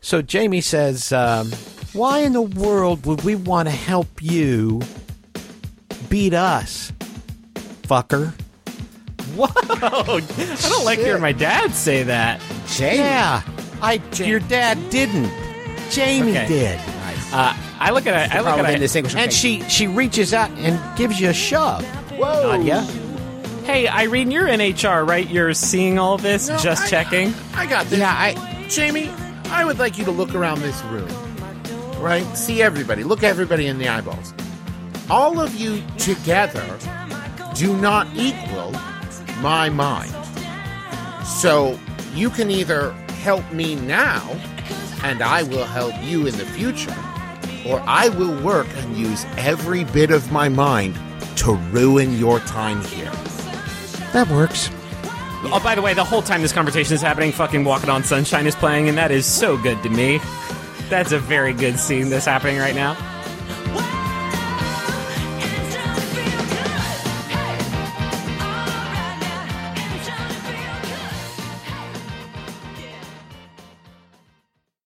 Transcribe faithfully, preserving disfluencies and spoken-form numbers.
So Jamie says, um, why in the world would we want to help you beat us, fucker? Whoa! I don't like hearing my dad say that. Jamie. Yeah, I. Jamie. Your dad didn't. Jamie Okay. did. Nice. Uh, I look at it. I look Probably at it. indistinguishable. And she, she reaches out and gives you a shove. Whoa. Nadia. Hey, Irene, you're in H R, right? You're seeing all this, No, just I- checking. I got this. Yeah, I. Jamie, I would like you to look around this room. Right? See everybody. Look everybody in the eyeballs. All of you together do not equal my mind. So you can either help me now, and I will help you in the future, or I will work and use every bit of my mind to ruin your time here. That works. Oh, by the way, the whole time this conversation is happening, fucking Walking on Sunshine is playing, and that is so good to me. That's a very good scene that's happening right now.